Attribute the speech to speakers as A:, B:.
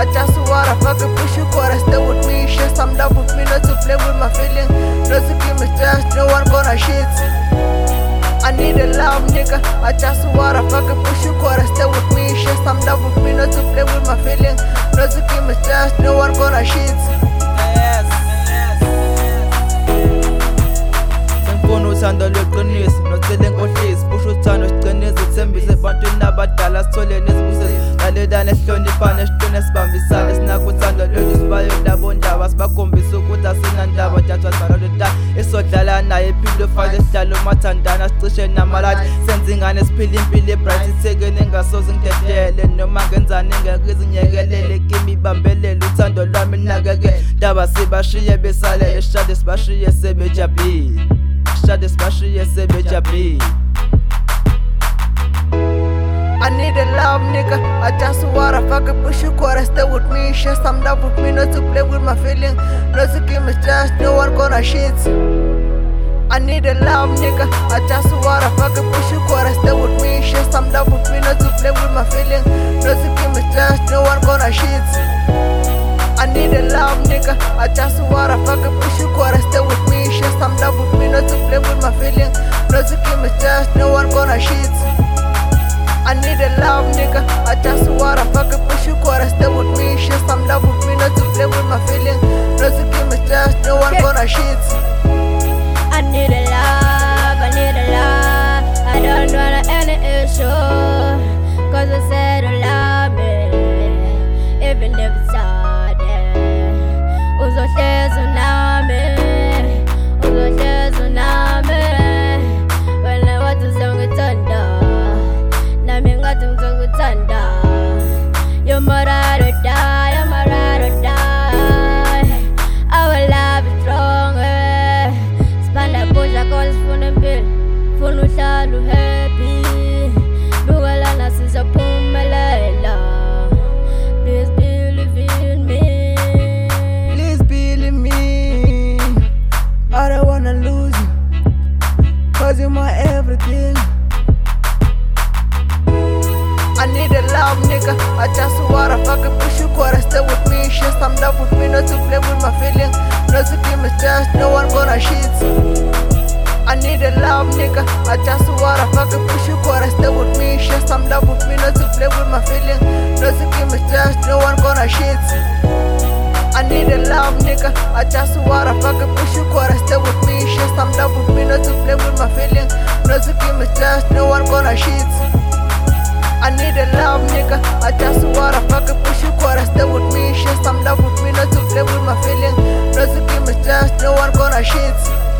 A: I just wanna fucking push you, gotta stay with me. Share some love with me, not to play with my feeling. Not to give me stress, no one gonna shit. I need a love, nigga. I just wanna fucking push you, gotta stay with me. Share some love with me, not to play with my feeling. Not to give me stress, no one gonna shit.
B: Sengifuna uthando lweqiniso nocela enkohlisi busho uthando siqinise sithembise ebantwini abadala sithole nezibusiso lalelana sihloniphane siqine sibambisane sinakho uthando lwethu sibayo labo ndaba sibakhombisa ukuthi asinandaba jathwa sibalolodala esodlala naye impilo fake sihlalo mathandana sicishe namalali senze ingane siphila impilo ebright ithekeni engasoze ngidedele noma ngenzani ngekizinyekelele kimi bambelele uthando lwami linakekele ndaba sibashiye besalele shade sibashiye sebejabhile shade sibashiye sebejabhile.
A: I need a love, nigga. I just wanna fucking push you, gotta stay with me. Share some love with me, not to play with my feeling. Not to give me stress, no one gonna shit. I need a love, nigga. I just wanna fucking push you, gotta stay with me. Share some love with me, not to play with my feeling. Not to give me stress, no one gonna shit. I need a love, nigga. I just wanna fucking push you, gotta stay with me. Share some love with me, not to play with my feeling. Not to give me stress, no one gonna shit. I need a love, nigga. I just wanna fucking push you, gotta stay with me. Share some love with me, not to play with my feeling. Not to give me stress, no one gonna shit.
C: I need a love, I need a love. I don't want any issue, cause I said you love me, even if it's hard. Uzohlezi unami, uzohlezi unami. Wena wathi uzongithanda, nami ngathi ngizokuthanda. You're my ride or die, you're my ride or die. Our love is stronger. Spanda pusha cause funa impilo, funa uhlale uhappy. Bukalana sizophumelela. Please believe in me.
A: Please believe in me. I don't wanna lose you, cause you're my everything. I need a love, nigga. I just wanna fucking push you, gotta stay with me. Share some love with me, not to play with my feeling. Not to give me stress, no one gonna shit. I need a love, nigga. I just wanna fucking push you, gotta stay with me. Share some love with me, not to play with my feeling. Not to give me stress, no one gonna shit. I need a love, nigga. I just wanna fucking push you, gotta stay with me. Share some love with me, not to play with my feeling. Not to give me stress, no one gonna shit. I need a love, nigga. I just wanna fucking push you, gotta stay with me. Share some love with me, not to play with my feeling. Not to give me stress, no one gonna shit.